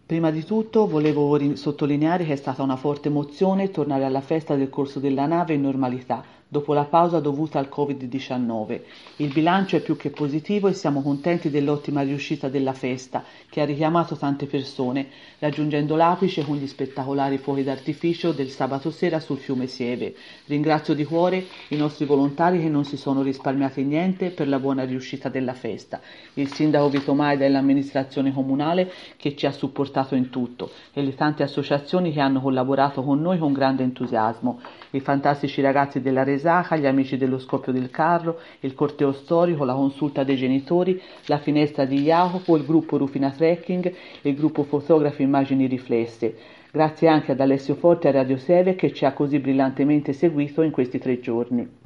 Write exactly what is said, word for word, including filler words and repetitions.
Prima di tutto volevo ri- sottolineare che è stata una forte emozione tornare alla festa del corso della nave in normalità, dopo la pausa dovuta al covid diciannove. Il bilancio è più che positivo e siamo contenti dell'ottima riuscita della festa, che ha richiamato tante persone, raggiungendo l'apice con gli spettacolari fuochi d'artificio del sabato sera sul fiume Sieve. Ringrazio di cuore i nostri volontari che non si sono risparmiati niente per la buona riuscita della festa, il sindaco Vito Maida e l'amministrazione comunale che ci ha supportato in tutto e le tante associazioni che hanno collaborato con noi con grande entusiasmo, i fantastici ragazzi della Resaca, gli amici dello scoppio del carro, il corteo storico, la consulta dei genitori, la finestra di Jacopo, il gruppo Rufina Trekking e il gruppo fotografi Immagini Riflesse. Grazie anche ad Alessio Forte e a Radio Seve che ci ha così brillantemente seguito in questi tre giorni.